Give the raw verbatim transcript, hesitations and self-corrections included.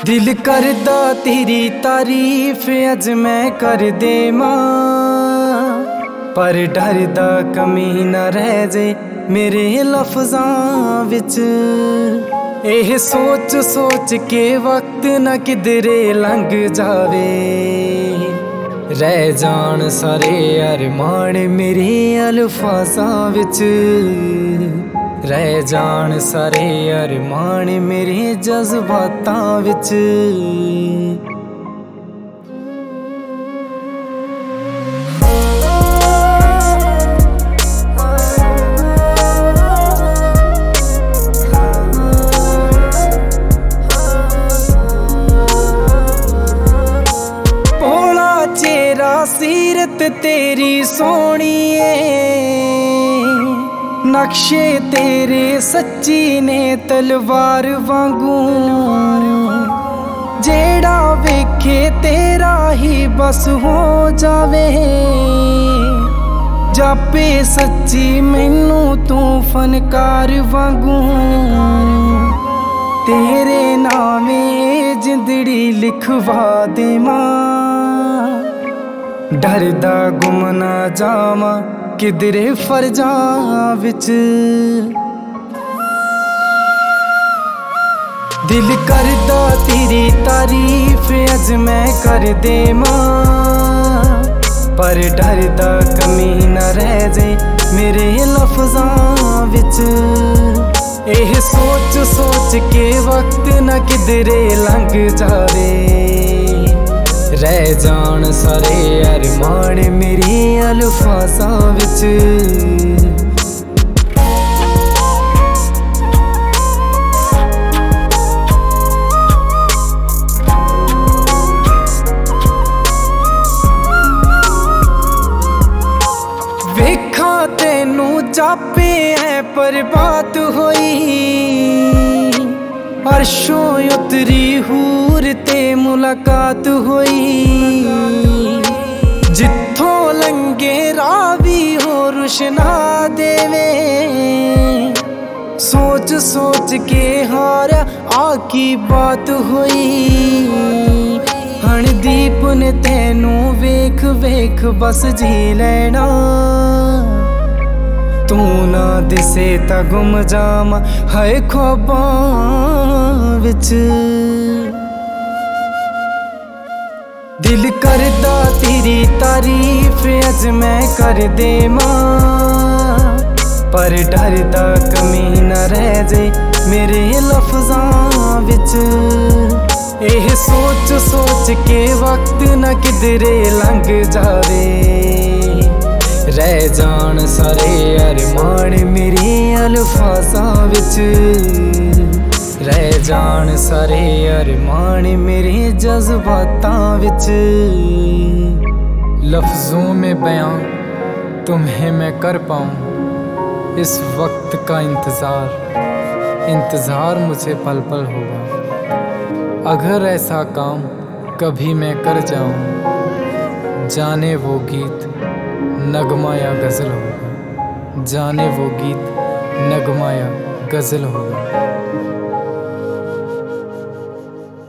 दिल करदा तेरी तारीफ अज मैं कर देवां, पर डरदा कमी न रह जे मेरे लफ्ज़ां विच। एह सोच सोच के वक्त न किधरे लंघ जावे, रह जान सारे अरमान मेरे अल्फाज़ां विच। रह जान सारे अरमान मेरे जज्बातां विच। भोला चेहरा सीरत तेरी सोहनी है, नक्शे तेरे सच्ची ने तलवार वांगू। जेड़ा वेखे तेरा ही बस हो जावे, जापे सच्ची मैनू तू फनकार वांगू। तेरे नामे जिंदड़ी लिखवा देवां, डरदा गुम ना जावां किधरे फर्जां विच। दिल करदा तेरी तारीफ अज मैं कर देवां, पर डरदा कमी न रह जे मेरे लफ्ज़ां विच। एह सोच सोच के वक्त न किधरे लंघ जावे, रह जान सारे अरमान मेरे अल्फाज़ां विच। वेखा तेनू जापे है पर बात होई, अर्शों उतरी हूर ते मुलाकात होई। जिथों लंगे रावी हो रुशना देवे, सोच सोच के हारा आकी बात होई। हणदीप ने तेनू वेख वेख बस जी लेना, तू ना दिसे ता गुम जावां हाय ख्वाबां विच। दिल करदा तेरी तारीफ अज मैं कर देवां, पर डरदा कमी न रह जे मेरे लफ्ज़ां विच। एह सोच सोच के वक्त न किधरे लंघ जावे, रह जान सारे अरमान मेरे अल्फाज़ां विच। रह जान सारे अरमान मेरे जज्बातां विच। लफ्ज़ों में बयां तुम्हें मैं कर पाऊँ, इस वक्त का इंतज़ार इंतज़ार मुझे पल पल होगा। अगर ऐसा काम कभी मैं कर जाऊँ, जाने वो गीत नगमा या गज़ल होगा, जाने वो गीत नगमा या गज़ल होगा।